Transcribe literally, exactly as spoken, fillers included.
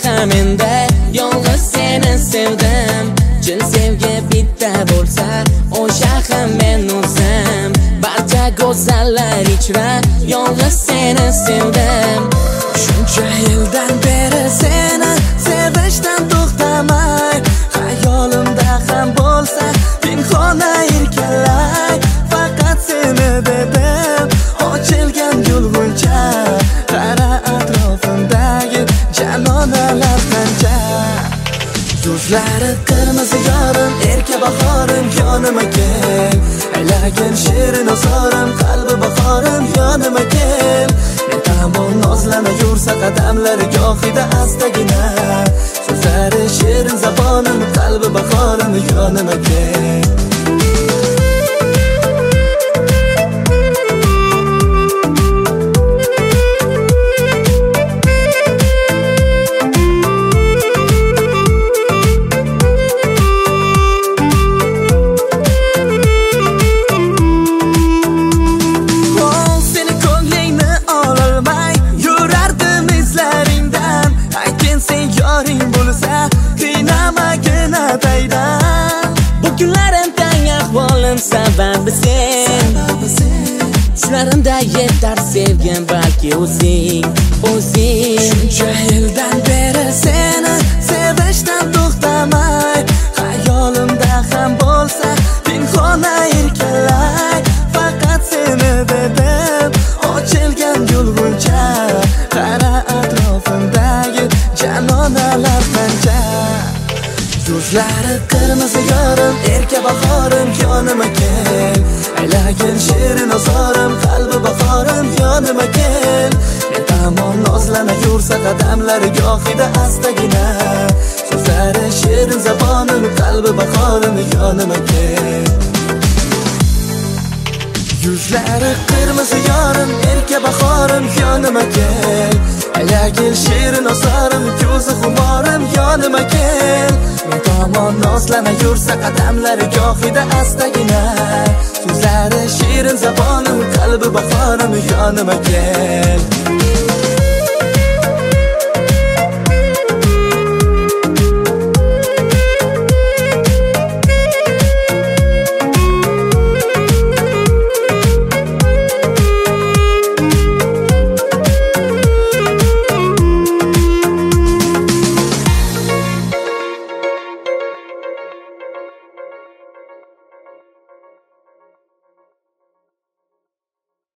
g'amingda yolg'iz seni sevdim. Chin sevgi bitta bo'lsa o'sha ham men o'zim. Barcha go'zallar ichra yolg'iz seni sevdim. Shuncha yildan beri seni sevishdan to'xtamay, xayolimda ham bo'lsa pinhona erkalay. Faqat seni dedim ochilgan yo'lguncha, qara atrofimdagi janonalar qancha. Yuzlari qirmizi yorim, erka bahorim yonima kel. Aylagin shirin ozorim, qalbi bahorim yonima kel. Men tomon nozlana yursa qadamlari gohida astagina, so'zlari shirin zabonim, qalbi bahorim yonima kel. Sababi sen, tushlarimda yetar sevgim, balki o'zing, o'zing. Shuncha yildan beri seni sevishdan to'xtamay, xayolimda ham bo'lsa pinhona erkalay. Faqat seni dedim ochilgan yo'lguncha, qara atrofimdagi janonalar qancha. Yuzlari qirmizi yorim, erka bahorim yonima kel. Aylagin shirin ozorim, qalbi bahorim yonima kel. Men tomon nozlana yursa qadamlari gohida astagina, so'zlari shirin zabonim, qalbi bahorim yonima kel. Yuzlari qirmizi yorim, erka bahorim yonima kel. Aylagin shirin ozorim, ko'zi xumorim yonima kel. Men tomon nozlana yursa qadamlari gohida astagina, so'zlari shirin zabonim, qalbi bahorim yonima kel.